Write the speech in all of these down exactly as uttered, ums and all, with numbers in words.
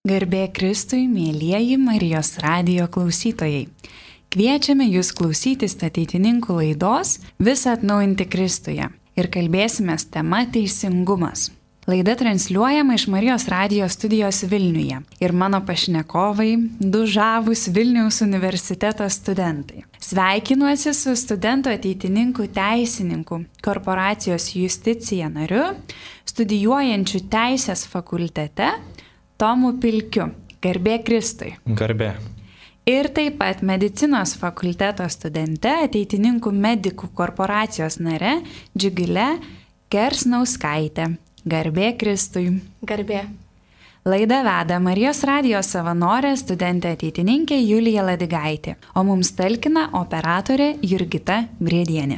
Garbė Kristui, mėlyjeji Marijos radijo klausytojai. Kviečiame jūs klausytis ateitininkų laidos Visą atnaujinti Kristuje ir kalbėsime tema teisingumas. Laida transliuojama iš Marijos radijo studijos Vilniuje ir mano pašnekovai du žavūs Vilniaus universiteto studentai. Sveikinuosi su studentų ateitininkų teisininku, korporacijos Justicija nariu, studijuojančiu Teisės fakultete Tomu Pilkiu. Garbė Kristui. Garbė. Ir taip pat medicinos fakulteto studente, ateitininkų medikų korporacijos nare Džiugile Kersnauskaite. Garbė Kristui. Garbė. Laidą veda Marijos radijo savanorė studentė ateitininkė Julija Ladigaitė, o mums talkina operatorė Jurgita Briedienė.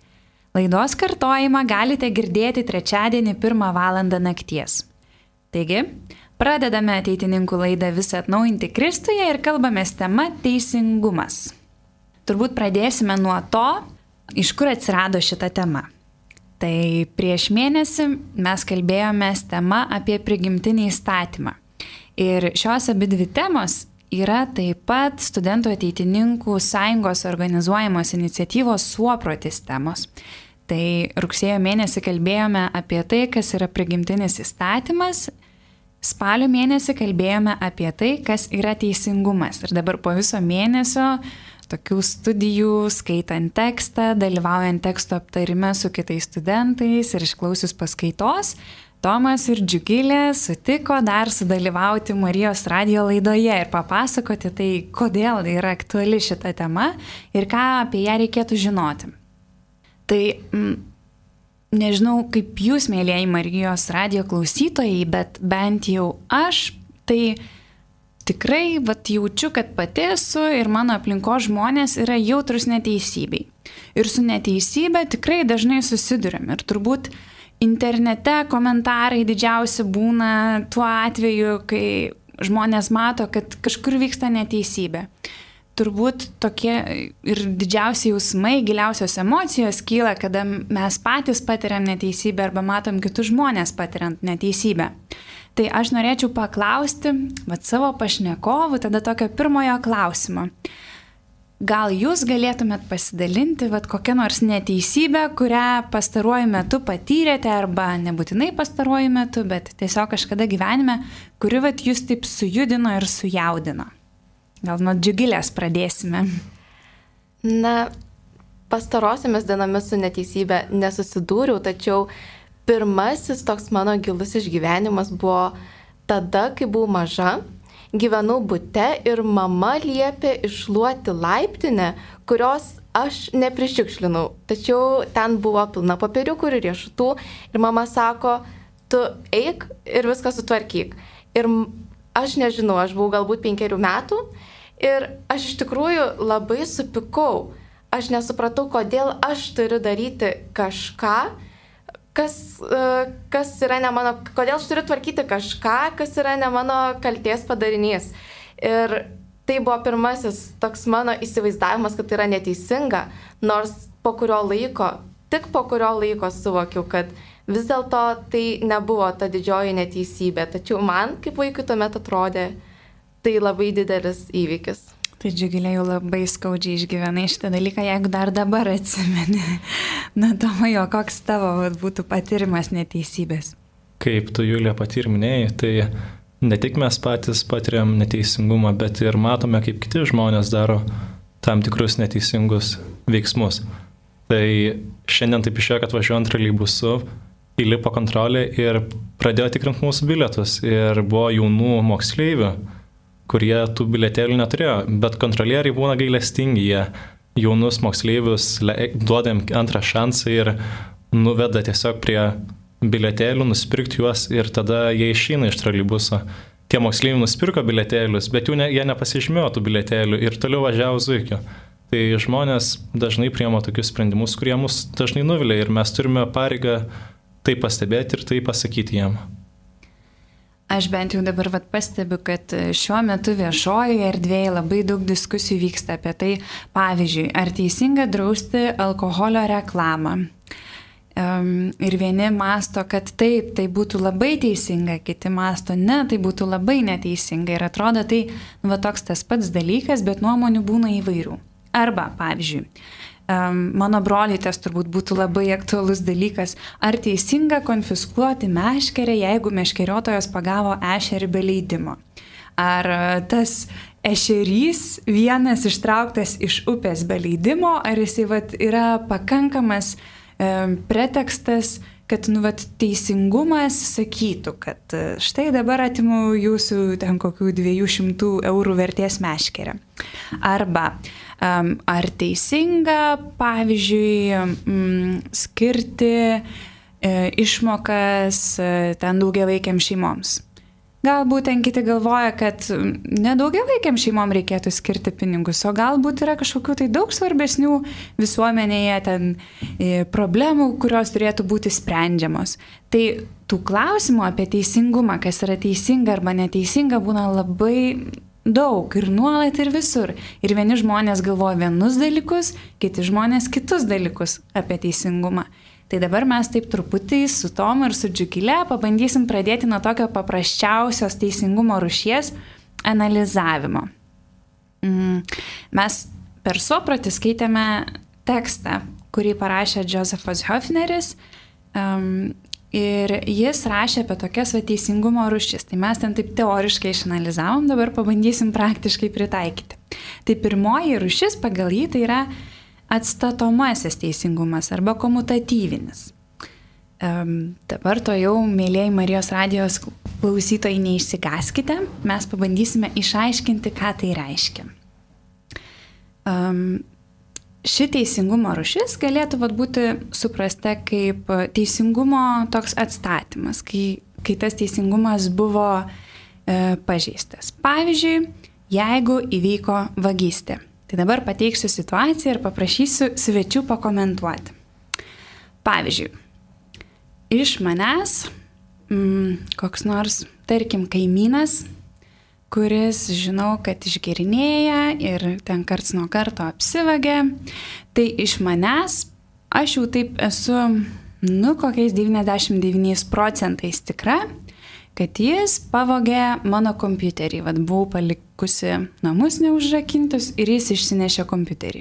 Laidos kartojimą galite girdėti trečiadienį pirmą valandą nakties. Taigi, pradedame ateitininkų laidą Visą atnaujinti Kristuje ir kalbamės tema teisingumas. Turbūt pradėsime nuo to, iš kur atsirado šita tema. Tai prieš mėnesį mes kalbėjomės tema apie prigimtinį įstatymą. Ir šios abi dvi temos yra taip pat studentų ateitininkų sąjungos organizuojamos iniciatyvos Suoprotis temos. Tai rugsėjo mėnesį kalbėjome apie tai, kas yra prigimtinis įstatymas. Spalio mėnesį kalbėjome apie tai, kas yra teisingumas. Ir dabar po viso mėnesio tokių studijų, skaitant tekstą, dalyvaujant teksto aptarime su kitais studentais ir išklausius paskaitos, Tomas ir Džiugilė sutiko dar sudalyvauti Marijos radijo laidoje ir papasakoti tai, kodėl yra aktuali šita tema ir ką apie ją reikėtų žinoti. Tai mm, nežinau, kaip jūs, mėlyjeji Marijos radijo klausytojai, bet bent jau aš tai tikrai vat, jaučiu, kad pati esu ir mano aplinkos žmonės yra jautrus neteisybei. Ir su neteisybė tikrai dažnai susiduriam. Ir turbūt internete komentarai didžiausi būna tuo atveju, kai žmonės mato, kad kažkur vyksta neteisybė. Turbūt tokie ir didžiausi jausmai, giliausios emocijos kyla, kada mes patys patiriam neteisybę arba matom kitus žmonės patiriant neteisybę. Tai aš norėčiau paklausti vat, savo pašnekovų tada tokio pirmojo klausimo. Gal jūs galėtumėt pasidalinti vat, kokią nors neteisybę, kurią pastaruoju metu patyrėte arba nebūtinai pastaruoju metu, bet tiesiog kažkada gyvenime, kuri vat, jūs taip sujudino ir sujaudino? Gal nuo Džiugilės pradėsime. Na, pastarosiamis dienomis su neteisybė nesusidūriau, tačiau pirmasis toks mano gilus išgyvenimas buvo tada, kai buvau maža, gyvenau bute ir mama liepė iššluoti laiptinę, kurios aš neprišiukšlinau. Tačiau ten buvo pilna popieriukų ir riešutų ir mama sako, tu eik ir viską sutvarkyk. Ir aš nežinau, aš buvau galbūt penkerių metų ir aš iš tikrųjų labai supykau. Aš nesupratau, kodėl aš turiu daryti kažką, kas, kas yra ne mano, kodėl aš turiu tvarkyti kažką, kas yra ne mano kaltės padarinys. Ir tai buvo pirmasis toks mano įsivaizdavimas, kad tai yra neteisinga, nors po kurio laiko, tik po kurio laiko suvokiau, kad vis dėlto tai nebuvo ta didžioji neteisybė. Tačiau man, kaip vaikui, tuomet atrodė tai labai didelis įvykis. Tai Džiugilė jau labai skaudžiai išgyvenai šitą dalyką, jeigu dar dabar atsimeni. Na, Tomai, o koks tavo būtų patyrimas neteisybės? Kaip tu, Julija, pati ir minėjai, tai ne tik mes patys patiriam neteisingumą, bet ir matome, kaip kiti žmonės daro tam tikrus neteisingus veiksmus. Tai šiandien taip išėjo, kad važiuojant troleibusu, įlipo kontrolė ir pradėjo tikrinti mūsų bilietus. Ir buvo jaunų moksleivių, kurie tų bilietėlių neturėjo, bet kontrolieriai būna gailestingi, jie jaunus moksleivius duoda antrą šansą ir nuveda tiesiog prie bilietėlių, nusipirkti juos ir tada jie išeina iš troleibuso. Tie moksleiviai nusipirko bilietėlius, bet jų ne, jie nepasižymėjo tų bilietėlių ir toliau važiavo zuikiu. Tai žmonės dažnai priima tokius sprendimus, kurie mus dažnai nuvilia ir mes turime pareigą tai pastebėti ir tai pasakyti jiem. Aš bent jau dabar vat pastebiu, kad šiuo metu viešojoje erdvėje labai daug diskusijų vyksta apie tai, pavyzdžiui, ar teisinga drausti alkoholio reklamą. Um, ir vieni masto, kad taip, tai būtų labai teisinga, kiti masto, ne, tai būtų labai neteisinga. Ir atrodo, tai nu, va, toks tas pats dalykas, bet nuomonių būna įvairių. Arba, pavyzdžiui, um, mano broliai tas turbūt būtų labai aktualus dalykas, ar teisinga konfiskuoti meškerę, jeigu meškeriotojas pagavo ešerį be leidimo. Ar tas ešerys vienas ištrauktas iš upės be leidimo, ar jisai vat, yra pakankamas pretekstas, kad nu, vat, teisingumas sakytų, kad štai dabar atimu jūsų ten kokių dviejų šimtų eurų vertės meškerę. Arba um, ar teisinga, pavyzdžiui, um, skirti e, išmokas e, ten daugiavaikiam šeimoms. Galbūt ten kiti galvoja, kad nedaugiavaikiam šeimom reikėtų skirti pinigus, o galbūt yra kažkokių tai daug svarbesnių visuomenėje ten problemų, kurios turėtų būti sprendžiamos. Tai tų klausimų apie teisingumą, kas yra teisinga arba neteisinga, būna labai daug ir nuolat ir visur. Ir vieni žmonės galvoja vienus dalykus, kiti žmonės kitus dalykus apie teisingumą. Tai dabar mes taip truputį su Tomu ir su Džiugile pabandysim pradėti nuo tokio paprasčiausios teisingumo rūšies analizavimo. Mes per Sopratį skaitėme tekstą, kurį parašė Josephas Höfneris um, ir jis rašė apie tokias va, teisingumo rūšis. Tai mes ten taip teoriškai išanalizavom, dabar pabandysim praktiškai pritaikyti. Tai pirmoji rūšis pagal jį tai yra atstatomasis teisingumas arba komutatyvinis. Um, dabar to jau, mėlėjai Marijos radijos klausytojai, neišsigaskite, mes pabandysime išaiškinti, ką tai reiškia. Um, ši teisingumo rūšis galėtų vat, būti suprasta kaip teisingumo toks atstatymas, kai, kai tas teisingumas buvo e, pažeistas. Pavyzdžiui, jeigu įvyko vagystė. Tai dabar pateiksiu situaciją ir paprašysiu svečių pakomentuoti. Pavyzdžiui, iš manęs mm, koks nors, tarkim, kaimynas, kuris žinau, kad išgerinėja ir ten karts nuo karto apsivagia, tai iš manęs aš jau taip esu, nu, kokiais devyniasdešimt devyniais procentais tikra, kad jis pavogė mano kompiuterį. Vat buvau palikusi namus neužrakintus ir jis išsinešė kompiuterį.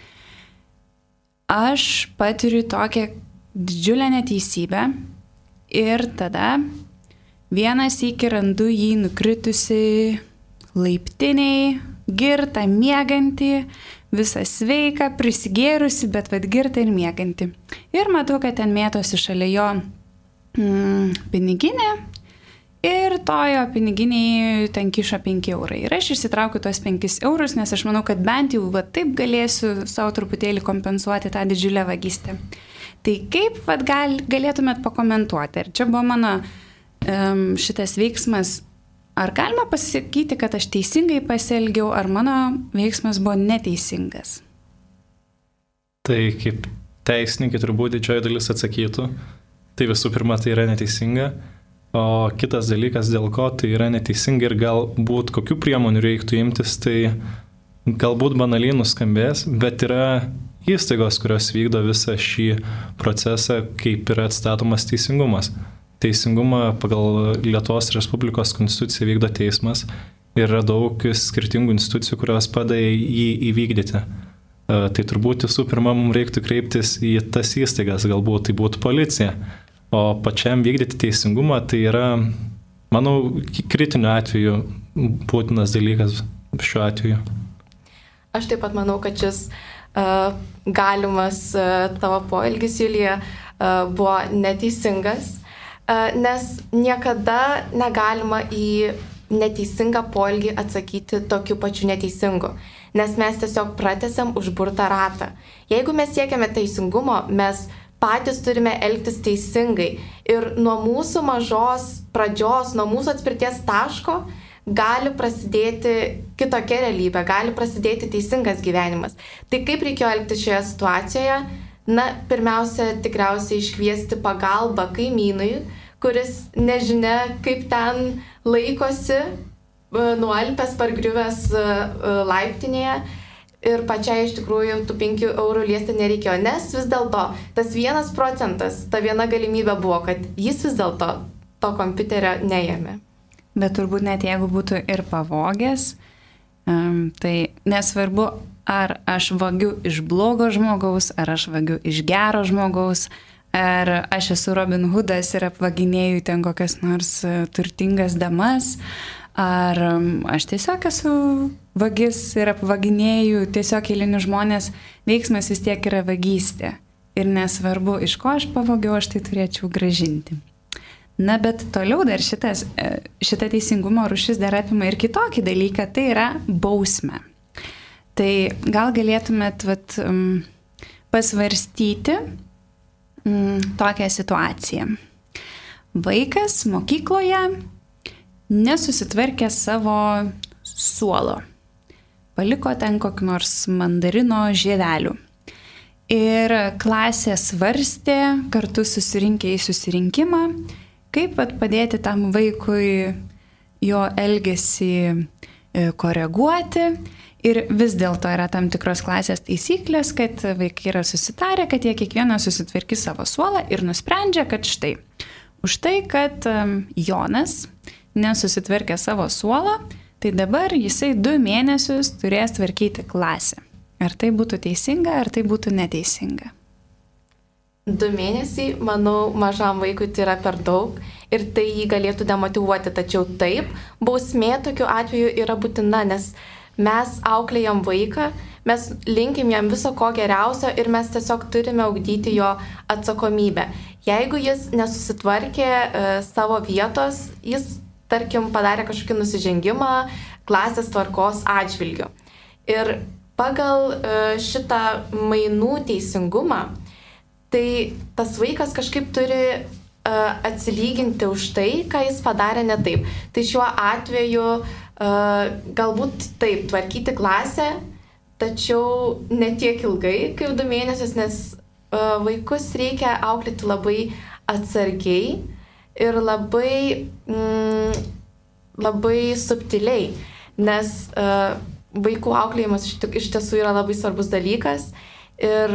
Aš patiriu tokią didžiulę neteisybę ir tada vienas iki randu jį nukritusi laiptiniai, girtą, miegantį, visą sveiką, prisigėrusi, bet vat girtą ir miegantį. Ir matau, kad ten mėtosi šalia jo mm, piniginė. Ir tojo piniginiai ten kiša penki eurai. Ir aš išsitraukiu tuos penkis eurus, nes aš manau, kad bent jau va, taip galėsiu savo truputėlį kompensuoti tą didžiulę vagystę. Tai kaip vat, gal, galėtumėt pakomentuoti? Ar čia buvo mano um, šitas veiksmas, ar galima pasakyti, kad aš teisingai pasielgiau, ar mano veiksmas buvo neteisingas? Tai kaip teisininkai turbūt didžioji dalis atsakytų. Tai visų pirma, tai yra neteisinga. O kitas dalykas, dėl ko tai yra neteisinga ir galbūt kokių priemonių reiktų imtis, tai galbūt banaliai nuskambės, bet yra įstaigos, kurios vykdo visą šį procesą, kaip yra atstatomas teisingumas. Teisingumą pagal Lietuvos Respublikos konstituciją vykdo teismas ir yra daug skirtingų institucijų, kurios padeda jį įvykdyti. Tai turbūt visų pirma, mums reiktų kreiptis į tas įstaigas, galbūt tai būtų policija. O pačiam vykdyti teisingumą tai yra, manau, kritiniu atveju būtinas dalykas šiuo atveju. Aš taip pat manau, kad šis uh, galimas uh, tavo poelgis, Julija, uh, buvo neteisingas, uh, nes niekada negalima į neteisingą poelgį atsakyti tokiu pačiu neteisingu, nes mes tiesiog pratęsiam užburtą ratą. Jeigu mes siekiame teisingumo, mes patys turime elgtis teisingai ir nuo mūsų mažos pradžios, nuo mūsų atspirties taško gali prasidėti kitokia realybė, gali prasidėti teisingas gyvenimas. Tai kaip reikėjo elgtis šioje situacijoje? Na, pirmiausia, tikriausiai iškviesti pagalbą kaimynui, kuris nežinia, kaip ten laikosi, nualpęs, pargriuvęs laiptinėje. ir pačiai iš tikrųjų tų penkių eurų liesti nereikėjo, nes vis dėlto tas vienas procentas, ta viena galimybė buvo, kad jis vis dėlto to kompiuterio neėmė. Bet turbūt net jeigu būtų ir pavogęs, um, tai nesvarbu, ar aš vagiu iš blogo žmogaus, ar aš vagiu iš gero žmogaus, ar aš esu Robin Hoodas ir apvaginėju ten kokias nors turtingas damas, ar aš tiesiog esu vagis ir apvaginėju tiesiog eilinius žmonės, veiksmas vis tiek yra vagystė. Ir nesvarbu, iš ko aš pavogiau, aš tai turėčiau gražinti. Na, bet toliau dar šitas, šita teisingumo rūšis dar apima ir kitokį dalyką, tai yra bausmę. Tai gal galėtumėt vat, um, pasvarstyti um, tokią situaciją. Vaikas mokykloje nesusitvarkė savo suolo. Paliko ten kokį nors mandarino žievelių. Ir klasė svarstė, kartu susirinkę į susirinkimą, kaip padėti tam vaikui jo elgesį koreguoti. Ir vis dėlto yra tam tikros klasės taisyklės, kad vaikai yra susitarę, kad jie kiekvienas susitvarkys savo suolą ir nusprendžia, kad štai, už tai, kad Jonas nesusitvarkė savo suolą, tai dabar jisai du mėnesius turės tvarkyti klasę. Ar tai būtų teisinga, ar tai būtų neteisinga? Du mėnesiai, manau, mažam vaikui tai yra per daug ir tai jį galėtų demotyvuoti, tačiau taip, bausmė tokiu atveju yra būtina, nes mes auklėjam vaiką, mes linkim jam viso ko geriausio ir mes tiesiog turime ugdyti jo atsakomybę. Jeigu jis nesusitvarkė e, savo vietos, jis tarkim, padarė kažkokį nusižengimą klasės tvarkos atžvilgiu. Ir pagal šitą mainų teisingumą, tai tas vaikas kažkaip turi atsilyginti už tai, ką jis padarė ne taip. Tai šiuo atveju galbūt taip, tvarkyti klasę, tačiau ne tiek ilgai kaip du mėnesius, nes vaikus reikia auklėti labai atsargiai ir labai, mm, labai subtiliai, nes uh, vaikų auklėjimas iš, iš tiesų yra labai svarbus dalykas ir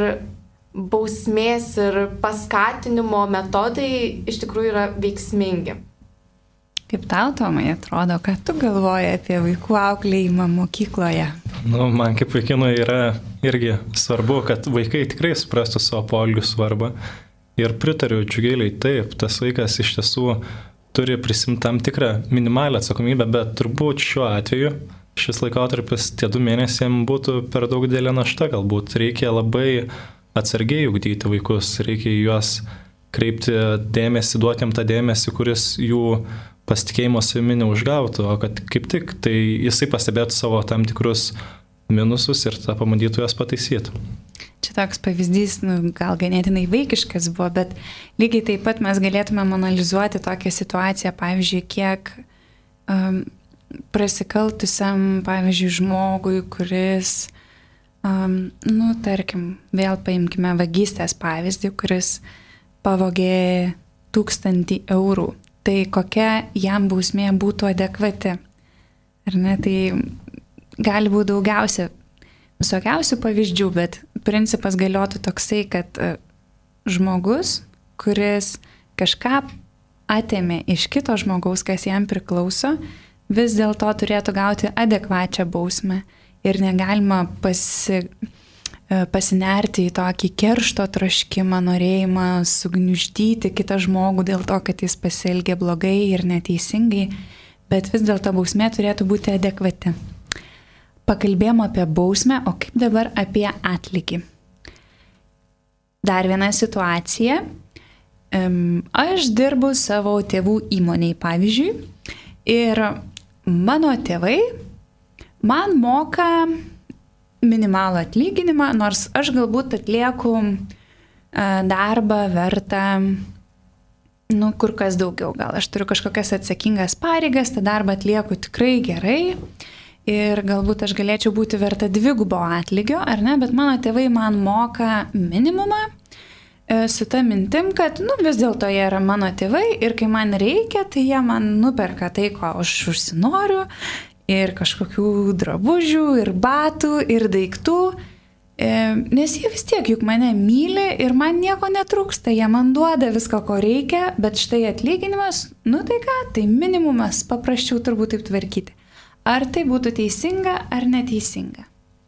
bausmės ir paskatinimo metodai iš tikrųjų yra veiksmingi. Kaip tau, Tomai, atrodo, ką tu galvoji apie vaikų auklėjimą mokykloje? Nu, man kaip vaikinui yra irgi svarbu, kad vaikai tikrai suprastų savo poelgių svarbą. Ir pritariu Džiugėliai, taip, tas vaikas iš tiesų turi prisimti tam tikrą minimalią atsakomybę, bet turbūt šiuo atveju šis laikotarpis tie du mėnesiam būtų per daug didelė našta, galbūt reikia labai atsargiai ugdyti vaikus, reikia juos kreipti dėmesį, duoti jam tą dėmesį, kuris jų pasitikėjimo savimi neužgautų, o kad kaip tik tai jisai pastebėtų savo tam tikrus minusus ir tą pamatytų juos pataisyti. Čia toks pavyzdys, nu, gal ganėtinai vaikiškas buvo, bet lygiai taip pat mes galėtume analizuoti tokią situaciją, pavyzdžiui, kiek um, prasikaltusiam, pavyzdžiui, žmogui, kuris, um, nu, tarkim, vėl paimkime vagystės pavyzdį, kuris pavogė tūkstantį eurų. Tai kokia jam bausmė būtų adekvati? Ar ne? Tai gali būti daugiausia visokiausių pavyzdžių, bet principas galiotų toksai, kad žmogus, kuris kažką atėmė iš kito žmogaus, kas jam priklauso, vis dėlto turėtų gauti adekvačią bausmę ir negalima pasi, pasinerti į tokį keršto troškimą, norėjimą sugniuždyti kitą žmogų dėl to, kad jis pasielgė blogai ir neteisingai, bet vis dėlto bausmė turėtų būti adekvati. Pakalbėjom apie bausmę, o kaip dabar apie atlygį. Dar viena situacija. Aš dirbu savo tėvų įmonėje, pavyzdžiui, ir mano tėvai man moka minimalų atlyginimą, nors aš galbūt atlieku darbą vertą, nu, kur kas daugiau. Gal aš turiu kažkokias atsakingas pareigas, tą darbą atlieku tikrai gerai. Ir galbūt aš galėčiau būti verta dvigubo atlygio, ar ne, bet mano tėvai man moka minimumą e, su ta mintim, kad nu, vis dėlto jie yra mano tėvai ir kai man reikia, tai jie man nuperka tai, ko aš užsinoriu ir kažkokių drabužių, ir batų, ir daiktų, nes jie vis tiek juk mane myli ir man nieko netrūksta, jie man duoda viską, ko reikia, bet štai atlyginimas, nu tai ką, tai minimumas, paprasčiau turbūt taip tvarkyti. Ar tai būtų teisinga ar neteisinga?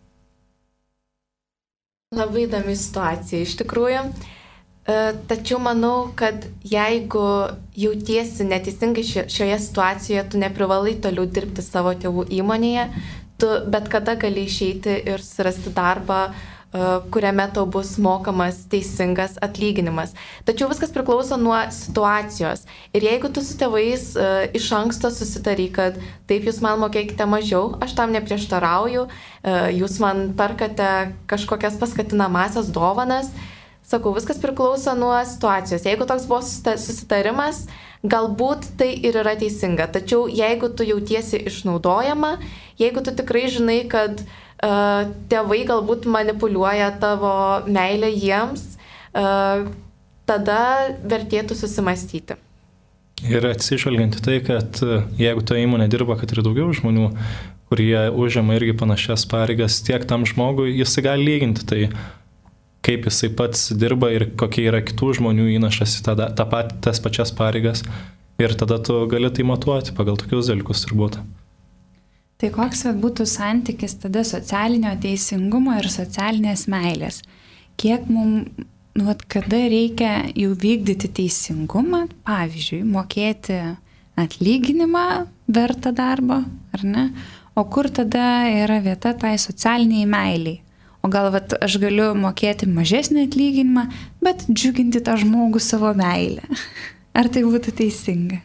Labai įdomi situacija iš tikrųjų. Tačiau manau, kad jeigu jautiesi neteisingai šioje situacijoje, tu neprivalai toliau dirbti savo tėvų įmonėje, tu bet kada gali išeiti ir surasti darbą, kuriame tau bus mokamas teisingas atlyginimas. Tačiau viskas priklauso nuo situacijos. Ir jeigu tu su tėvais iš anksto susitari, kad taip, jūs man mokėkite mažiau, aš tam neprieštarauju, jūs man perkate kažkokias paskatinamasias dovanas, sakau, viskas priklauso nuo situacijos. Jeigu toks buvo susitarimas, galbūt tai ir yra teisinga. Tačiau jeigu tu jautiesi išnaudojama, jeigu tu tikrai žinai, kad uh, tėvai galbūt manipuliuoja tavo meilę jiems, uh, tada vertėtų susimastyti. Ir atsižvelgiant į tai, kad jeigu to įmonė dirba, kad ir daugiau žmonių, kurie užima irgi panašias pareigas, tiek tam žmogui jisai gali lyginti tai, kaip jisai pats dirba ir kokie yra kitų žmonių įnašas į tą, tą pat, tas pačias pareigas. Ir tada tu gali tai matuoti pagal tokius dalykus turbūt. Tai koks būtų santykis tada socialinio teisingumo ir socialinės meilės? Kiek mums, nu, vat, kada reikia jau vykdyti teisingumą, pavyzdžiui, mokėti atlyginimą vertą darbą, ar ne? O kur tada yra vieta tai socialiniai meiliai? O gal vat, aš galiu mokėti mažesnį atlyginimą, bet džiuginti tą žmogų savo meilę. Ar tai būtų teisinga?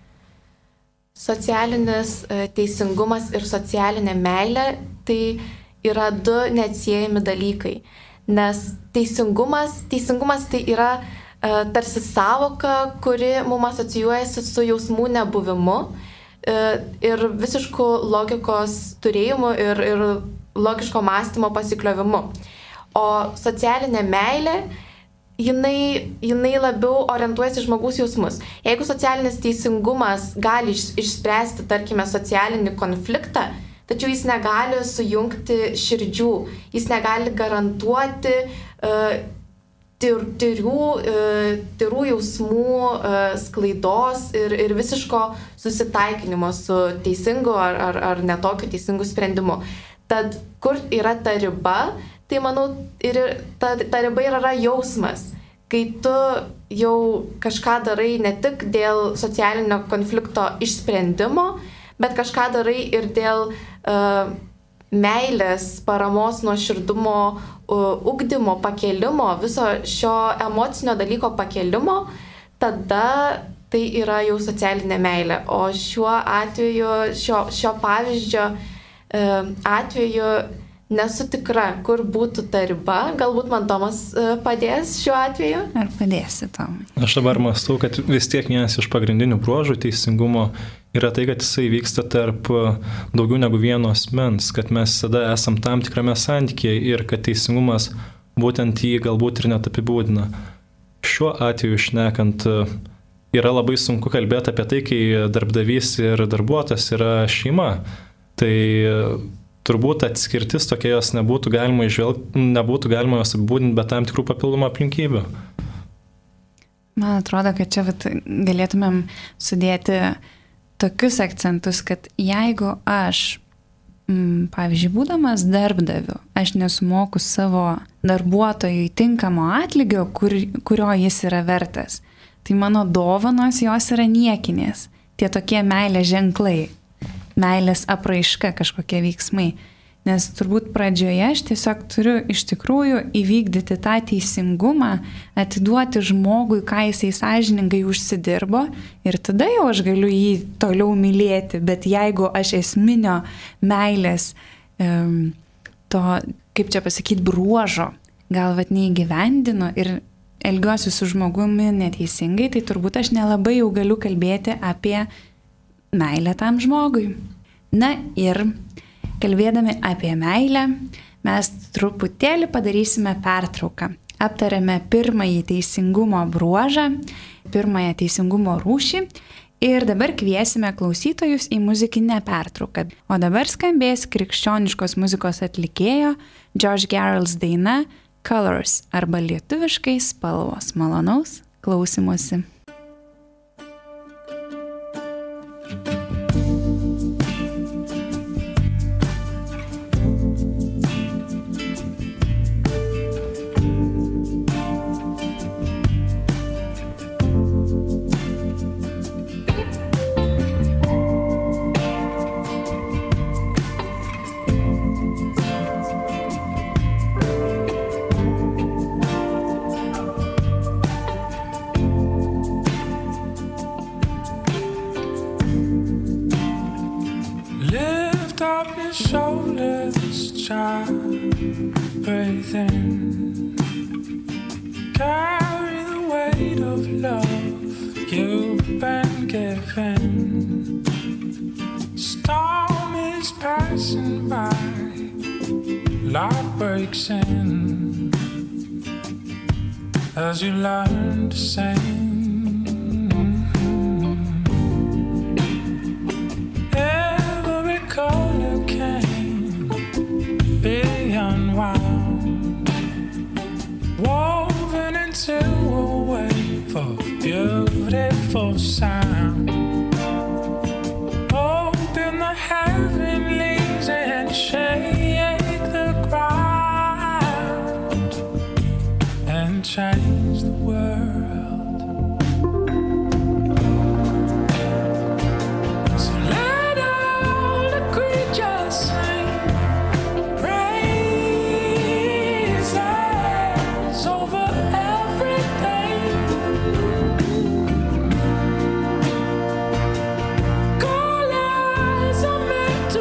Socialinis teisingumas ir socialinė meilė tai yra du neatsiejami dalykai. Nes teisingumas, teisingumas tai yra e, tarsi savoka, kuri mums asocijuojasi su jausmų nebuvimu e, ir visišku logikos turėjimu ir, ir logiško mąstymo pasikliovimu. O socialinė meilė, jinai, jinai labiau orientuojasi žmogaus jausmus. Jeigu socialinis teisingumas gali iš, išspręsti, tarkime, socialinį konfliktą, tačiau jis negali sujungti širdžių, jis negali garantuoti uh, tir, tirių, uh, tirų jausmų uh, sklaidos ir, ir visiško susitaikinimo su teisingu ar, ar, ar netokiu teisingu sprendimu. Tad kur yra ta riba, tai manau, ir ta, ta riba yra jausmas. Kai tu jau kažką darai ne tik dėl socialinio konflikto išsprendimo, bet kažką darai ir dėl uh, meilės, paramos, nuoširdumo, uh, ugdymo, pakelimo, viso šio emocinio dalyko pakelimo, tada tai yra jau socialinė meilė. O šiuo atveju, šio, šio pavyzdžio atveju nesu tikra, kur būtų ta riba. Galbūt man Tomas padės šiuo atveju? Ar padėsi, Tomai? Aš dabar mąstau, kad vis tiek vienas iš pagrindinių bruožų teisingumo yra tai, kad jisai vyksta tarp daugiau negu vieno asmens, kad mes visada esam tam tikrame santykyje ir kad teisingumas būtent jį galbūt ir net apibūdina. Šiuo atveju šnekant, yra labai sunku kalbėti apie tai, kai darbdavys ir darbuotojas yra šeima. Tai turbūt atskirtis tokia jos nebūtų galima išvelgti, nebūtų galima jos apibūdinti be tam tikrų papildomų aplinkybių. Man atrodo, kad čia vat, galėtumėm sudėti tokius akcentus, kad jeigu aš, m, pavyzdžiui, būdamas darbdaviu, aš nesumoku savo darbuotojui tinkamo atlygio, kur, kurio jis yra vertas, tai mano dovanos jos yra niekinės. Tie tokie meilės ženklai. Meilės apraiška kažkokie veiksmai. Nes turbūt pradžioje aš tiesiog turiu iš tikrųjų įvykdyti tą teisingumą, atiduoti žmogui, ką jisai sąžiningai užsidirbo ir tada jau aš galiu jį toliau mylėti. Bet jeigu aš esminio meilės, um, to, kaip čia pasakyti, bruožo, gal vat neįgyvendinu ir elgiuosi su žmogumi neteisingai, tai turbūt aš nelabai jau galiu kalbėti apie meilę tam žmogui. Na ir kalbėdami apie meilę, mes truputėlį padarysime pertrauką. Aptarėme pirmąjį teisingumo bruožą, pirmąją teisingumo rūšį Ir dabar kviesime klausytojus į muzikinę pertrauką. O dabar skambės krikščioniškos muzikos atlikėjo Josh Garrels daina Colors arba lietuviškai spalvos. Malonaus klausymosi. Shoulders, child, breathe in. Carry the weight of love you've been given. Storm is passing by, light breaks in as you learn to sing. Woven into a wave of beautiful sound. Open the heavenlies and shake the ground and change the world. So let all the creatures sing. To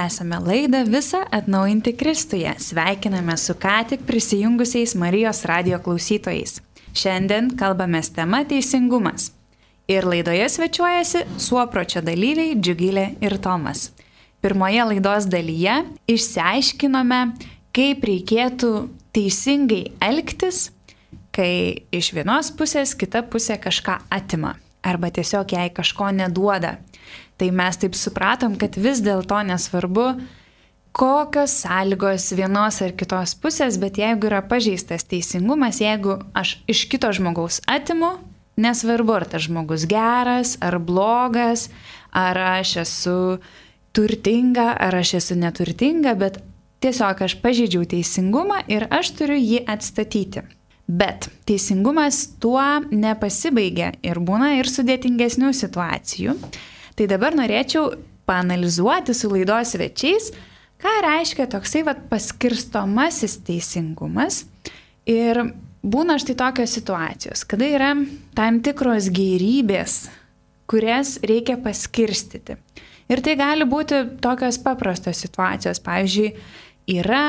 tęsame laidą Visą atnaujinti Kristuje. Sveikiname su ką tik prisijungusiais Marijos radijo klausytojais. Šiandien kalbamės tema teisingumas. Ir laidoje svečiuojasi Suopročio dalyviai Džiugilė ir Tomas. Pirmoje laidos dalyje išsiaiškinome, kaip reikėtų teisingai elgtis, kai iš vienos pusės kita pusė kažką atima arba tiesiog jai kažko neduoda. Tai mes taip supratom, kad vis dėlto nesvarbu, kokios sąlygos vienos ar kitos pusės, bet jeigu yra pažeistas teisingumas, jeigu aš iš kito žmogaus atimu, nesvarbu, ar tas žmogus geras ar blogas, ar aš esu turtinga, ar aš esu neturtinga, bet tiesiog aš pažeidžiau teisingumą ir aš turiu jį atstatyti. Bet teisingumas tuo nepasibaigia ir būna ir sudėtingesnių situacijų. Tai dabar norėčiau paanalizuoti su laidos svečiais, ką reiškia toksai vat, paskirstomasis teisingumas. Ir būna štai tokios situacijos, kada yra tam tikros gėrybės, kurias reikia paskirstyti. Ir tai gali būti tokios paprastos situacijos. Pavyzdžiui, yra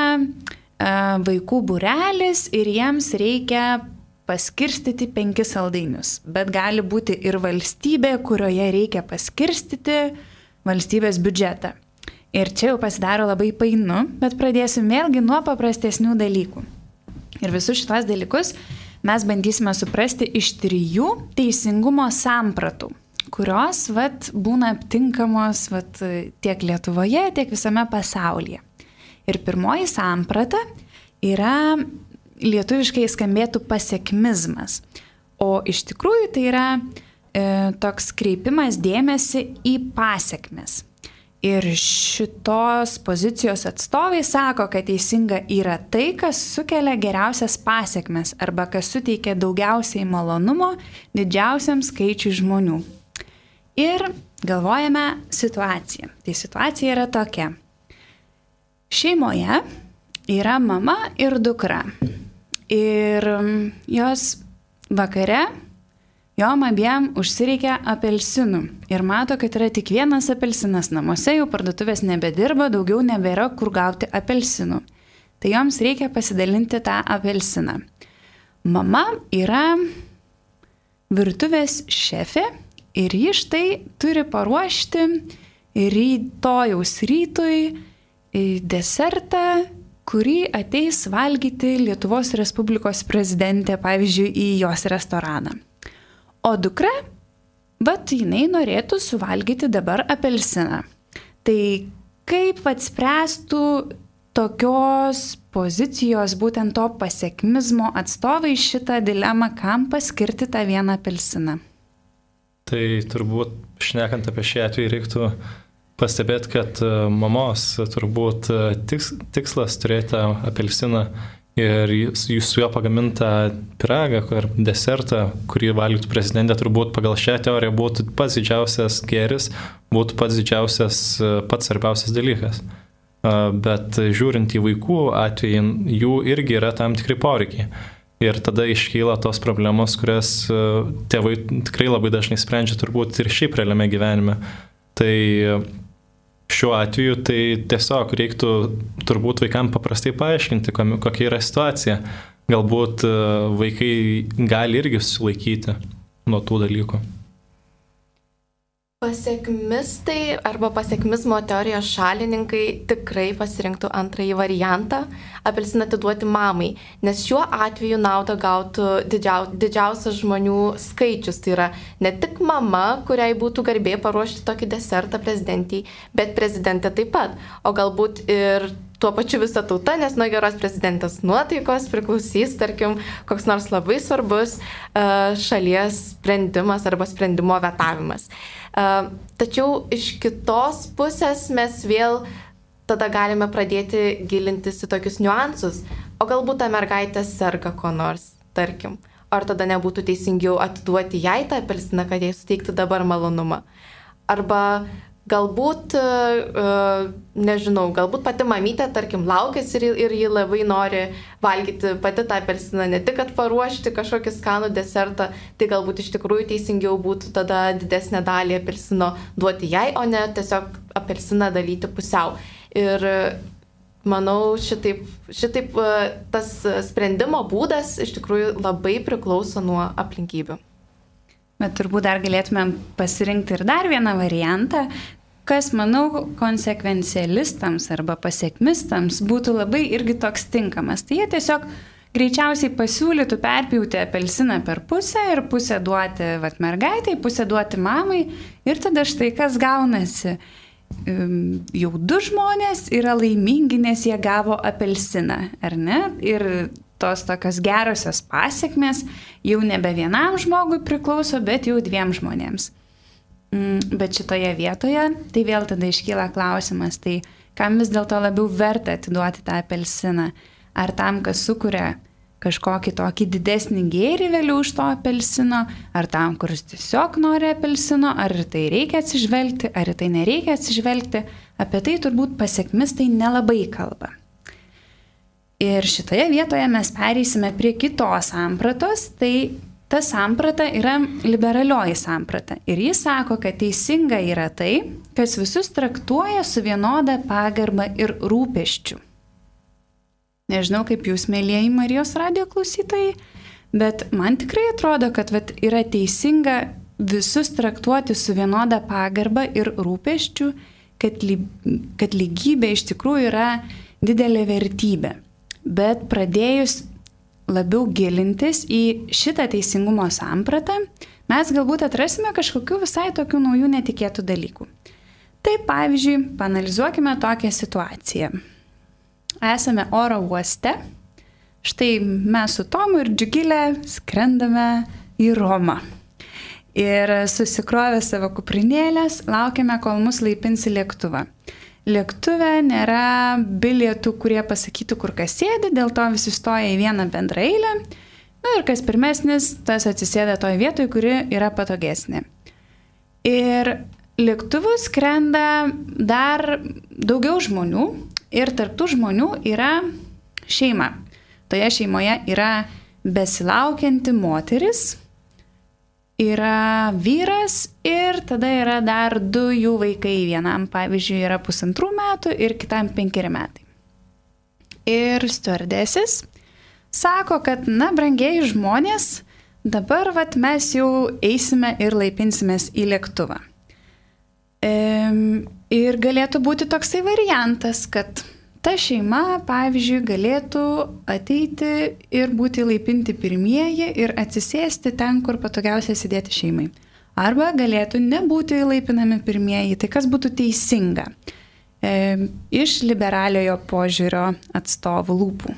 vaikų būrelis ir jiems reikia paskirstyti penkis saldainius, bet gali būti ir valstybė, kurioje reikia paskirstyti valstybės biudžetą. Ir čia jau pasidaro labai painu, bet pradėsim vėlgi nuo paprastesnių dalykų. Ir visus šitos dalykus mes bandysime suprasti iš trijų teisingumo sampratų, kurios vat, būna aptinkamos vat, tiek Lietuvoje, tiek visame pasaulyje. Ir pirmoji samprata yra lietuviškai skambėtų pasekmizmas, o iš tikrųjų tai yra e, toks kreipimas dėmesį į pasekmes. Ir šitos pozicijos atstovai sako, kad teisinga yra tai, kas sukelia geriausias pasekmes arba kas suteikia daugiausiai malonumo didžiausiam skaičiui žmonių. Ir galvojame situaciją. Tai situacija yra tokia. Šeimoje yra mama ir dukra. Ir jos vakare jom abiem užsireikia apelsinų. Ir mato, kad yra tik vienas apelsinas namuose, jau parduotuvės nebedirba, daugiau nebėra kur gauti apelsinų. Tai joms reikia pasidalinti tą apelsiną. Mama yra virtuvės šefė ir ji štai turi paruošti rytojaus rytui desertą, kurį ateis valgyti Lietuvos Respublikos prezidentė, pavyzdžiui, į jos restoraną. O dukra, vat jinai norėtų suvalgyti dabar apelsiną. Tai kaip atspręstų tokios pozicijos, būtent to pasekmizmo atstovai šitą dilemą, kam paskirti tą vieną apelsiną? Tai turbūt, šnekant apie šį atvejį, reiktų pastebėti, kad mamos turbūt tiks, tikslas turėti apelsiną ir su juo pagamintą pyragą ar desertą, kurį valgytų prezidentė, turbūt pagal šią teoriją būtų pats didžiausias gėris, būtų pats didžiausias, pats svarbiausias dalykas. Bet žiūrint į vaikų atvejį, jų irgi yra tam tikri poreikiai. Ir tada iškyla tos problemos, kurias tėvai tikrai labai dažnai sprendžia turbūt ir šiaip realiame gyvenime. Tai šiuo atveju tai tiesiog reiktų turbūt vaikams paprastai paaiškinti, kokia yra situacija. Galbūt vaikai gali irgi sulaikyti nuo tų dalykų. Pasekmistai arba pasekmizmo teorijos šalininkai tikrai pasirinktų antrąjį variantą – apelsiną atiduoti mamai, nes šiuo atveju naudą gautų didžiau, didžiausias žmonių skaičius. Tai yra ne tik mama, kuriai būtų garbė paruošti tokį desertą prezidentei, bet prezidentė taip pat, o galbūt ir tuo pačiu visa tauta, nes nuo geros prezidentės nuotaikos priklausys, tarkim, koks nors labai svarbus uh, šalies sprendimas arba sprendimo vetavimas. Uh, tačiau iš kitos pusės mes vėl tada galime pradėti gilintis į tokius niuansus. O galbūt ta mergaitė serga ko nors, tarkim. Ar tada nebūtų teisingiau atiduoti jai tą apelsiną, kad jai suteikti dabar malonumą. Arba galbūt, uh, nežinau, galbūt pati mamytė, tarkim, laukėsi ir, ir ji labai nori valgyti pati tą apelsiną, ne tik, kad paruošti kažkokį skanų desertą, tai galbūt iš tikrųjų teisingiau būtų tada didesnę dalį apelsino duoti jai, o ne tiesiog apelsiną dalyti pusiau. Ir manau, šitaip, šitaip tas sprendimo būdas iš tikrųjų labai priklauso nuo aplinkybių. Bet turbūt dar galėtumėm pasirinkti ir dar vieną variantą, kas, manau, konsekvencialistams arba pasiekmistams būtų labai irgi toks tinkamas. Tai jie tiesiog greičiausiai pasiūlytų perpjauti apelsiną per pusę ir pusę duoti vat, mergaitai, pusę duoti mamai ir tada štai kas gaunasi. Jau du žmonės yra laimingi, nes jie gavo apelsiną, ar ne? Ir tos tokios gerosios pasiekmės jau nebe vienam žmogui priklauso, bet jau dviem žmonėms. Bet šitoje vietoje, tai vėl tada iškyla klausimas, tai kam vis dėlto labiau verta atiduoti tą apelsiną? Ar tam, kas sukuria kažkokį tokį didesnį gėrį vėliau už to apelsino, ar tam, kuris tiesiog nori apelsino, ar tai reikia atsižvelgti, ar tai nereikia atsižvelgti, apie tai turbūt pasiekmistai nelabai kalba. Ir šitoje vietoje mes pereisime prie kitos sampratos, tai ta samprata yra liberalioji samprata. Ir jis sako, kad teisinga yra tai, kas visus traktuoja su vienoda pagarba ir rūpesčiu. Nežinau, kaip jūs, mėlieji Marijos radijo klausytojai, bet man tikrai atrodo, kad vat, yra teisinga visus traktuoti su vienoda pagarba ir rūpesčiu, kad, ly, kad lygybė iš tikrųjų yra didelė vertybė. Bet pradėjus labiau gilintis į šitą teisingumo sampratą, mes galbūt atrasime kažkokių visai tokių naujų netikėtų dalykų. Tai pavyzdžiui, paanalizuokime tokią situaciją. Esame oro uoste, štai mes su Tomu ir Džiugilė skrendame į Romą. Ir susikrovę savo kuprinėlės, laukiame, kol mus laipins į lėktuvą. Lėktuve nėra bilietų, kurie pasakytų, kur kas sėdi, dėl to visi stoja į vieną bendrą eilę. Nu ir kas pirmesnis, tas atsisėda toj vietoj, kuri yra patogesnė. Ir lėktuvu skrenda dar daugiau žmonių ir tarptų žmonių yra šeima. Toje šeimoje yra besilaukianti moteris, yra vyras ir tada yra dar du jų vaikai. Vienam, pavyzdžiui, yra pusantrų metų ir kitam penkeri metai. Ir stiuardesis sako, kad, na, brangieji žmonės, dabar vat, mes jau eisime ir laipinsimės į lėktuvą. E, ir galėtų būti toksai variantas, kad ta šeima, pavyzdžiui, galėtų ateiti ir būti laipinti pirmieji ir atsisėsti ten, kur patogiausia sėdėti šeimai. Arba galėtų nebūti laipinami pirmieji. Tai kas būtų teisinga e, iš liberaliojo požiūrio atstovų lūpų?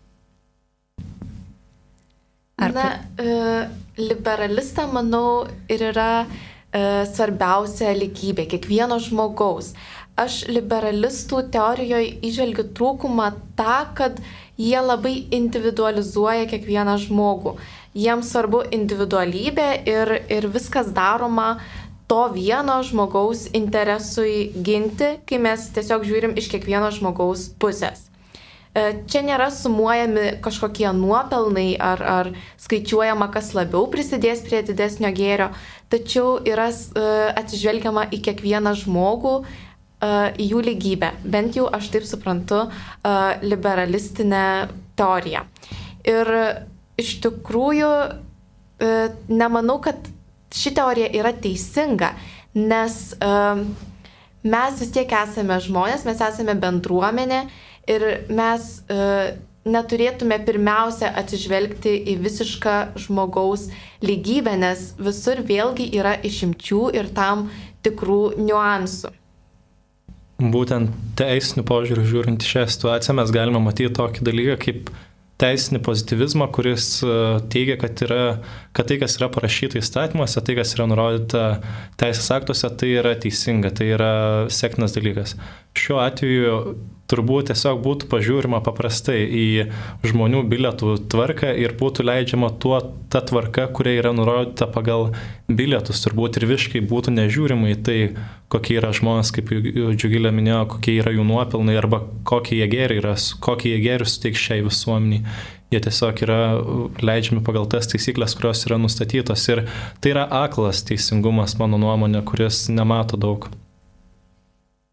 Ar Na, e, liberalistam, manau, ir yra e, svarbiausia lygybė kiekvieno žmogaus. Aš liberalistų teorijoje įžvelgiu trūkumą tą, kad jie labai individualizuoja kiekvieną žmogų. Jiems svarbu individualybė ir, ir viskas daroma to vieno žmogaus interesui ginti, kai mes tiesiog žiūrim iš kiekvieno žmogaus pusės. Čia nėra sumuojami kažkokie nuopelnai ar, ar skaičiuojama, kas labiau prisidės prie didesnio gėrio, tačiau yra atsižvelgiama į kiekvieną žmogų, į jų lygybę. Bent jau aš taip suprantu liberalistinę teoriją. Ir iš tikrųjų nemanau, kad ši teorija yra teisinga, nes mes vis tiek esame žmonės, mes esame bendruomenė ir mes neturėtume pirmiausia atsižvelgti į visišką žmogaus lygybę, nes visur vėlgi yra išimčių ir tam tikrų niuansų. Būtent teisinių požiūrių žiūrint į šią situaciją mes galime matyti tokį dalyką kaip teisinį pozityvizmą, kuris teigia, kad, yra, kad tai, kas yra parašyta įstatymuose, tai, kas yra nurodyta teisės aktuose, tai yra teisinga, tai yra sektinas dalykas. Šiuo atveju turbūt tiesiog būtų pažiūrima paprastai į žmonių bilietų tvarką ir būtų leidžiama tuo ta tvarka, kuria yra nurodyta pagal bilietus. Turbūt ir visiškai būtų nežiūrima į tai, kokie yra žmonės, kaip Džiugilė minėjo, kokie yra jų nuopelnai arba kokie jie gėri yra, kokie jie gėri suteiks šiai visuomeniai. Jie tiesiog yra leidžiami pagal tas taisyklės, kurios yra nustatytos. Ir tai yra aklas teisingumas, mano nuomonė, kuris nemato daug.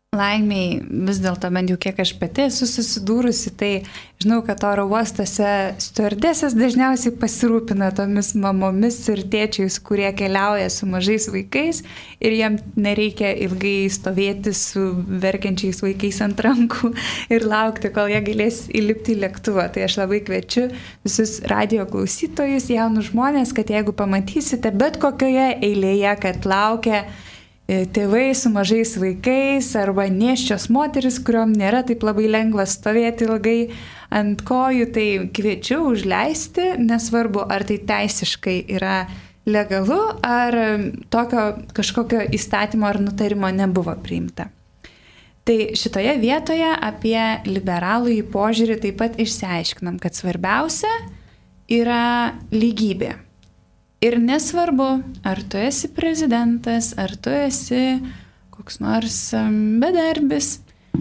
laimiai vis dėlto, bent jau kiek aš pati esu susidūrusi, tai žinau, kad oro uostose stiuardesės dažniausiai pasirūpina tomis mamomis ir tėčiais, kurie keliauja su mažais vaikais ir jiem nereikia ilgai stovėti su verkiančiais vaikais ant rankų ir laukti, kol jie galės įlipti į lėktuvą. Tai aš labai kviečiu visus radijo klausytojus, jaunus žmonės, kad jeigu pamatysite bet kokioje eilėje, kad laukia tėvai su mažais vaikais arba nėščios moteris, kuriuom nėra taip labai lengva stovėti ilgai ant kojų, tai kviečiu užleisti, nesvarbu, ar tai teisiškai yra legalu, ar tokio kažkokio įstatymo ar nutarimo nebuvo priimta. Tai šitoje vietoje apie liberalųjį požiūrį taip pat išsiaiškinam, kad svarbiausia yra lygybė. Ir nesvarbu, ar tu esi prezidentas, ar tu esi koks nors bedarbis,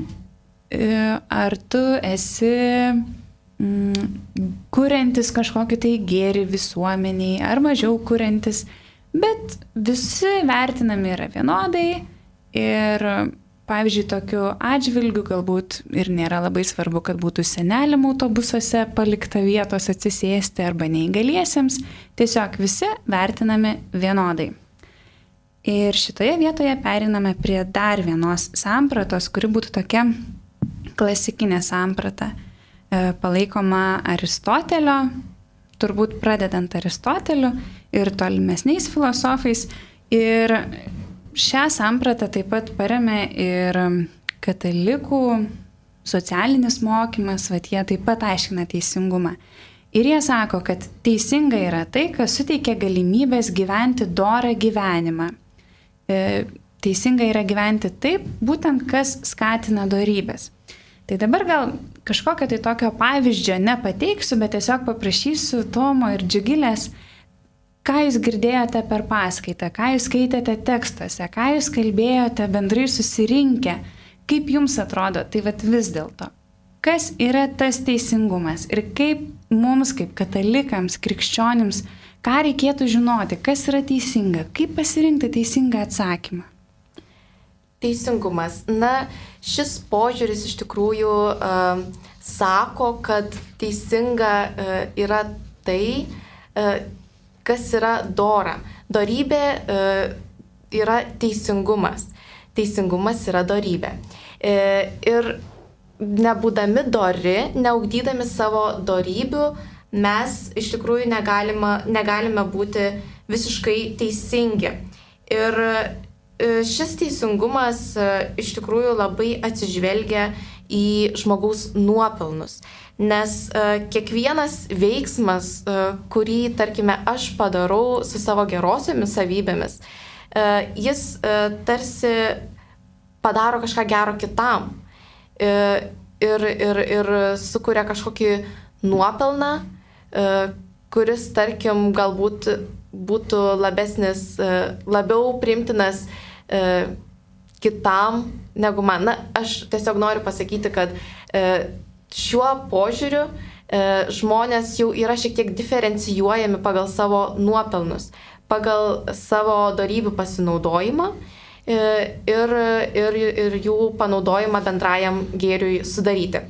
ar tu esi mm, kuriantis kažkokį tai gėrį visuomeniai, ar mažiau kuriantis, bet visi vertinami yra vienodai ir, pavyzdžiui, tokiu atžvilgiu galbūt ir nėra labai svarbu, kad būtų seneliam autobusuose palikta vietos atsisėsti arba neįgaliesiems, tiesiog visi vertinami vienodai. Ir šitoje vietoje periname prie dar vienos sampratos, kuri būtų tokia klasikinė samprata, palaikoma Aristotelio, turbūt pradedant Aristoteliu ir tolimesniais filosofais. Ir šią sampratą taip pat paremė ir katalikų socialinis mokymas, vat jie taip pat aiškina teisingumą. Ir jie sako, kad teisinga yra tai, kas suteikia galimybės gyventi dorą gyvenimą. Teisinga yra gyventi taip, būtent kas skatina dorybės. Tai dabar gal kažkokio tai tokio pavyzdžio nepateiksiu, bet tiesiog paprašysiu Tomo ir Džiugilės, ką jūs girdėjote per paskaitą, ką jūs skaitėte tekstuose, ką jūs kalbėjote bendrai susirinkę, kaip jums atrodo, tai vat vis dėlto, kas yra tas teisingumas ir kaip mums, kaip katalikams, krikščionims, ką reikėtų žinoti, kas yra teisinga, kaip pasirinkti teisingą atsakymą. Teisingumas. Na, šis požiūris iš tikrųjų uh, sako, kad teisinga uh, yra tai, uh, kas yra dora. Dorybė e, yra teisingumas. Teisingumas yra dorybė. E, ir nebūdami dori, neugdydami savo dorybių, mes iš tikrųjų negalime, negalime būti visiškai teisingi. Ir e, šis teisingumas e, iš tikrųjų labai atsižvelgia į žmogaus nuopelnus. Nes uh, kiekvienas veiksmas, uh, kurį, tarkime, aš padarau su savo gerosiomis savybėmis, uh, jis uh, tarsi padaro kažką gero kitam uh, ir, ir, ir sukuria kažkokį nuopelną, uh, kuris, tarkim, galbūt būtų labesnis, uh, labiau priimtinas uh, kitam negu man. Na, aš tiesiog noriu pasakyti, kad uh, šiuo požiūriu e, žmonės jau yra šiek tiek diferencijuojami pagal savo nuopelnus, pagal savo dorybių pasinaudojimą e, ir, ir, ir jų panaudojimą bendrajam gėriui sudaryti.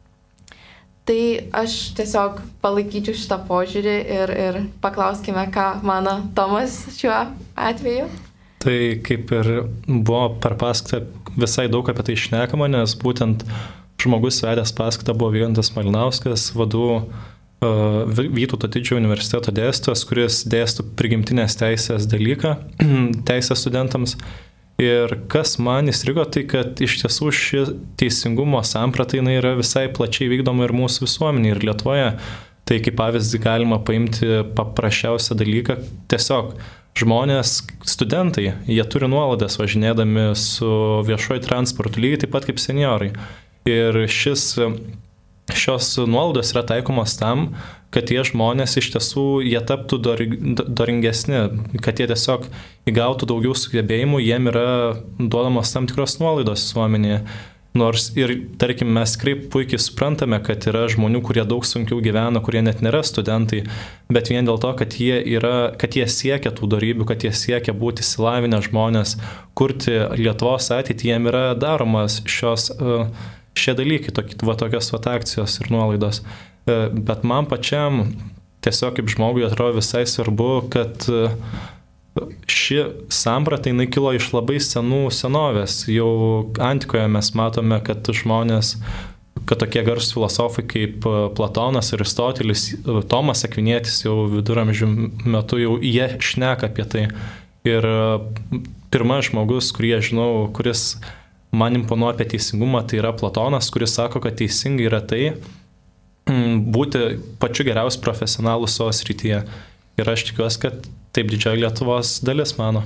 Tai aš tiesiog palaikyčiau šitą požiūrį ir, ir paklauskime, ką mano Tomas šiuo atveju. Tai kaip ir buvo per paskaitą visai daug apie tai šnekama, nes būtent žmogus vedęs paskaitą buvo Vygantas Malinauskas, vadų uh, Vytauto Didžiojo universiteto dėstytojas, kuris dėsto prigimtinės teisės dalyką teisės studentams. Ir kas man įstrigo, tai kad iš tiesų ši teisingumo samprata yra visai plačiai vykdoma ir mūsų visuomenėje, ir Lietuvoje. Tai kaip pavyzdį galima paimti paprasčiausią dalyką, tiesiog žmonės, studentai, jie turi nuolaidas važinėdami su viešuoju transportu, lygiai taip pat kaip senjorai. Ir šis, šios nuolaidos yra taikomos tam, kad tie žmonės iš tiesų jie taptų doringesni, kad jie tiesiog įgautų daugiau sugebėjimų, jiem yra duodamos tam tikros nuolaidos visuomenėje. Nors ir, tarkim, mes tikrai puikiai suprantame, kad yra žmonių, kurie daug sunkiau gyvena, kurie net nėra studentai, bet vien dėl to, kad jie, yra, kad jie siekia tų darybių, kad jie siekia būti išsilavinę žmonės, kurti Lietuvos ateitį, jiem yra daromas šios, šie dalykai, tokie, va, tokios va, akcijos ir nuolaidos. Bet man pačiam tiesiog kaip žmogui atrodo visai svarbu, kad ši samprata jinai kilo iš labai senų senovės. Jau antikoje mes matome, kad žmonės, kad tokie garsūs filosofai kaip Platonas, Aristotelis, Tomas Akvinietis jau viduramžių metu jau jie šneka apie tai. Ir pirmas žmogus, kurį aš žinau, kuris man imponuoja apie teisingumą, tai yra Platonas, kuris sako, kad teisingai yra tai būti pačiu geriausiu profesionalu savo srityje. Ir aš tikiuosi, kad taip didžioji Lietuvos dalis mano.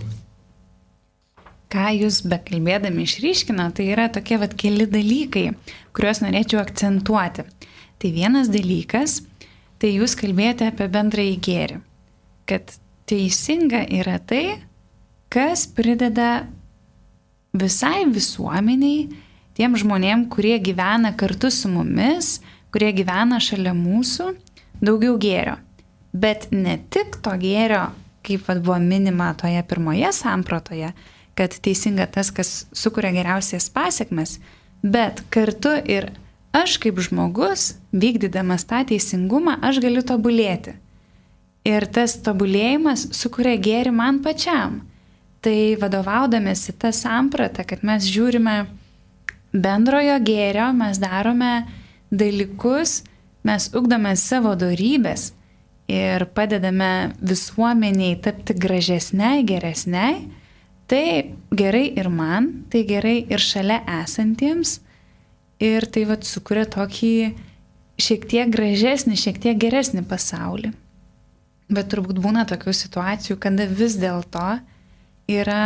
Ką jūs bekalbėdami išryškina, tai yra tokie vat keli dalykai, kuriuos norėčiau akcentuoti. Tai vienas dalykas, tai jūs kalbėjote apie bendrąjį gėrį. Kad teisinga yra tai, kas prideda visai visuomeniai, tiem žmonėm, kurie gyvena kartu su mumis, kurie gyvena šalia mūsų, daugiau gėrio. Bet ne tik to gėrio, kaip vat buvo minima toje pirmoje sampratoje, kad teisinga tas, kas sukuria geriausias pasiekmes, bet kartu ir aš kaip žmogus, vykdydamas tą teisingumą, aš galiu tobulėti. Ir tas tobulėjimas sukuria gėrį man pačiam. Tai vadovaudamėsi tą sampratą, kad mes žiūrime bendrojo gėrio, mes darome dalykus, mes ugdome savo dorybės ir padedame visuomeniai tapti gražesniai, geresniai, tai gerai ir man, tai gerai ir šalia esantiems ir tai vat sukuria tokį šiek tiek gražesnį, šiek tiek geresnį pasaulį. Bet turbūt būna tokių situacijų, kada vis dėlto yra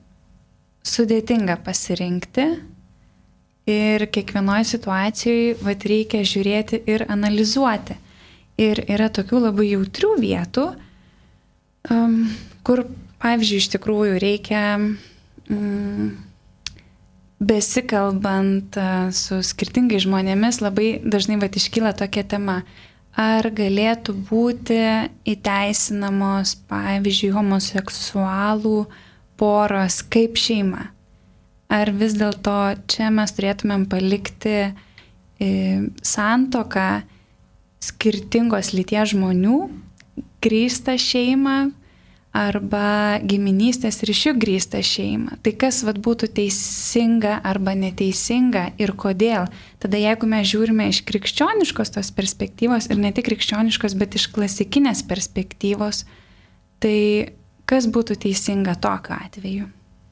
sudėtinga pasirinkti. Ir kiekvienoje situacijoje vat, reikia žiūrėti ir analizuoti. Ir yra tokių labai jautrių vietų, um, kur, pavyzdžiui, iš tikrųjų reikia, um, besikalbant uh, su skirtingais žmonėmis, labai dažnai vat, iškyla tokia tema, ar galėtų būti įteisinamos, pavyzdžiui, homoseksualų poros kaip šeima. Ar vis dėlto čia mes turėtumėm palikti e, santuoką skirtingos lyties žmonių, grįstą šeimą arba giminystės ryšių grįstą šeimą. Tai kas vat, būtų teisinga arba neteisinga ir kodėl? Tada jeigu mes žiūrime iš krikščioniškos tos perspektyvos ir ne tik krikščioniškos, bet iš klasikinės perspektyvos, tai kas būtų teisinga tokiu atveju?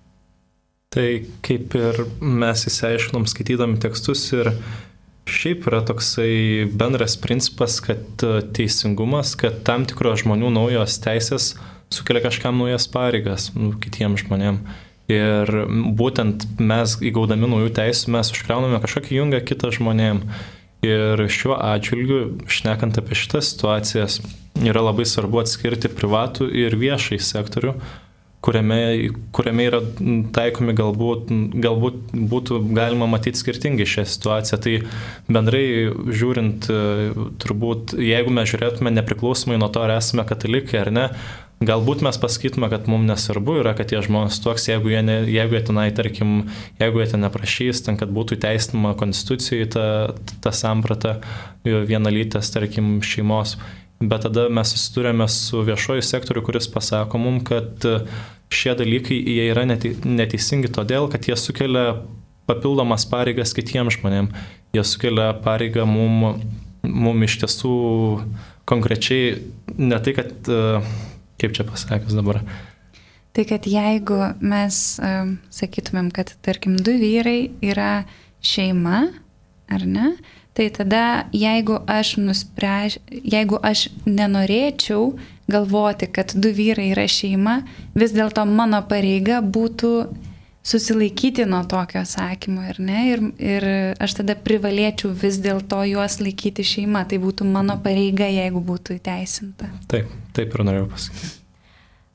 Tai kaip ir mes įsiaiškinom skaitydami tekstus ir šiaip yra toksai bendras principas, kad teisingumas, kad tam tikro žmonių naujos teisės sukelia kažkam naujas pareigas, nu, kitiems žmonėm. Ir būtent mes įgaudami naujų teisų mes užkrauname kažkokį jungą kitą žmonėm. Ir šiuo atžvilgiu, šnekant apie šitas situacijas, yra labai svarbu atskirti privatų ir viešai sektorių, kuriame, kuriame yra taikomi galbūt, galbūt būtų galima matyti skirtingai šią situaciją. Tai bendrai žiūrint, turbūt, jeigu mes žiūrėtume nepriklausomai nuo to, ar esame katalikai ar ne, galbūt mes pasakytume, kad mums nesvarbu yra, kad tie žmonės tuoks, jeigu jie, ne, jeigu jie tenai, tarkim, jeigu jie ten neprašys, ten, kad būtų įteisinama konstitucijai ta, ta samprata vienalytės, tarkim, šeimos. Bet tada mes susidurėme su viešoju sektoriu, kuris pasako mums, kad šie dalykai jie yra neteisingi todėl, kad jie sukelia papildomas pareigas kitiems žmonėm. Jie sukelia pareigą mum, mum iš tiesų konkrečiai, ne tai, kad, kaip čia pasakius dabar. Tai kad jeigu mes um, sakytumėm, kad tarkim du vyrai yra šeima, ar ne? Tai tada, jeigu aš, nuspręš, jeigu aš nenorėčiau galvoti, kad du vyrai yra šeima, vis dėlto mano pareiga būtų susilaikyti nuo tokio sakymo, ir ne? Ir, ir aš tada privalėčiau vis dėlto juos laikyti šeima. Tai būtų mano pareiga, jeigu būtų įteisinta. Taip, taip ir norėjau pasakyti.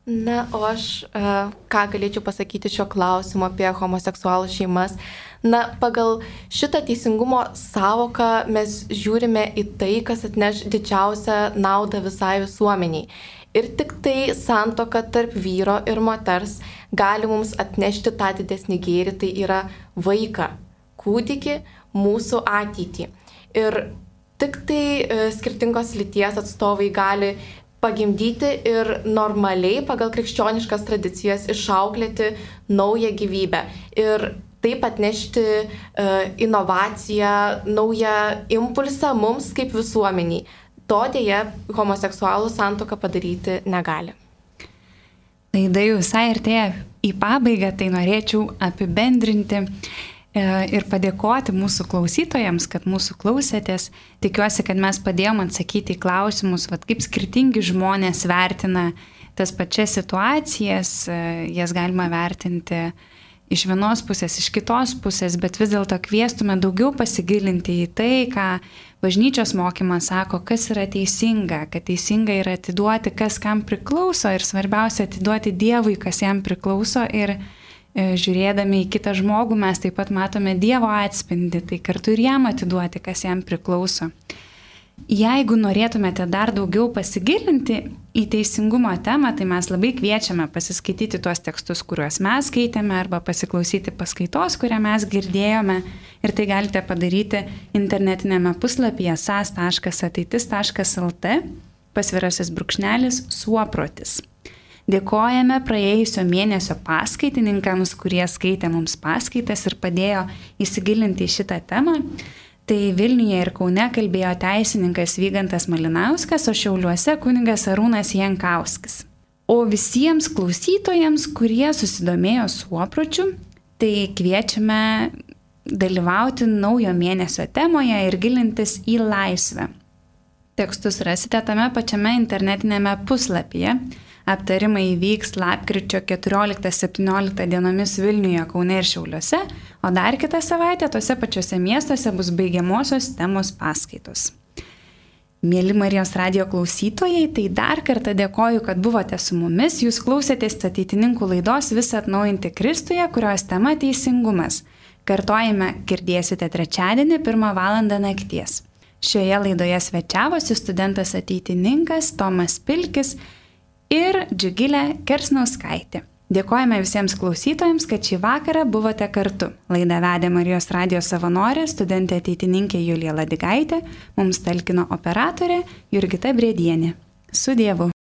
Na, o aš ką galėčiau pasakyti šio klausimu apie homoseksualų šeimas. Na, pagal šitą teisingumo sąvoką mes žiūrime į tai, kas atneš didžiausią naudą visai visuomeniai. Ir tik tai santuoka tarp vyro ir moters gali mums atnešti tą didesnį gėrį, tai yra vaiką, kūdikį, mūsų ateitį. Ir tik tai skirtingos lyties atstovai gali pagimdyti ir normaliai pagal krikščioniškas tradicijas išauklėti naują gyvybę. Ir taip atnešti uh, inovaciją, naują impulsą mums kaip visuomeniai. To dėja homoseksualų santuoka padaryti negali. Laida jau visai artėja į pabaigą, tai norėčiau apibendrinti ir padėkoti mūsų klausytojams, kad mūsų klausėtės. Tikiuosi, kad mes padėjom atsakyti į klausimus, vat, kaip skirtingi žmonės vertina tas pačias situacijas, jas galima vertinti iš vienos pusės, iš kitos pusės, bet vis dėlto kviestume daugiau pasigilinti į tai, ką bažnyčios mokymas sako, kas yra teisinga, kad teisinga yra atiduoti, kas kam priklauso ir svarbiausia atiduoti Dievui, kas jam priklauso ir žiūrėdami į kitą žmogų mes taip pat matome Dievo atspindį, tai kartu ir jam atiduoti, kas jam priklauso. Jeigu norėtumėte dar daugiau pasigilinti į teisingumo temą, tai mes labai kviečiame pasiskaityti tuos tekstus, kuriuos mes skaitėme, arba pasiklausyti paskaitos, kurią mes girdėjome. Ir tai galite padaryti internetinėme puslapyje s a s taškas ateitis taškas l t pasvirasis brūkšnelis suoprotis. Dėkojame praėjusio mėnesio paskaitininkams, kurie skaitė mums paskaitas ir padėjo įsigilinti į šitą temą. Tai Vilniuje ir Kaune kalbėjo teisininkas Vygantas Malinauskas, o Šiauliuose kunigas Arūnas Jankauskis. O visiems klausytojams, kurie susidomėjo suopročiu, tai kviečiame dalyvauti naujo mėnesio temoje ir gilintis į laisvę. Tekstus rasite tame pačiame internetinėme puslapyje. Aptarimai vyks lapkričio keturioliktą septynioliktą dienomis Vilniuje, Kaune ir Šiauliuose, o dar kitą savaitę tose pačiose miestuose bus baigiamosios temos paskaitos. Mieli Marijos radijo klausytojai, tai dar kartą dėkoju, kad buvote su mumis. Jūs klausėtės ateitininkų laidos Visą atnaujinti Kristuje, kurios tema teisingumas. Kartojame girdėsite trečiadienį pirmą valandą nakties. Šioje laidoje svečiavosi studentas ateitininkas Tomas Pilkis ir Džiugilė Kersnauskaitė. Dėkojame visiems klausytojams, kad šį vakarą buvote kartu. Laidą vedė Marijos radijo savanorė, studentė ateitininkė Julija Ladigaitė, mums talkino operatorė Jurgita Brėdienė. Su Dievu.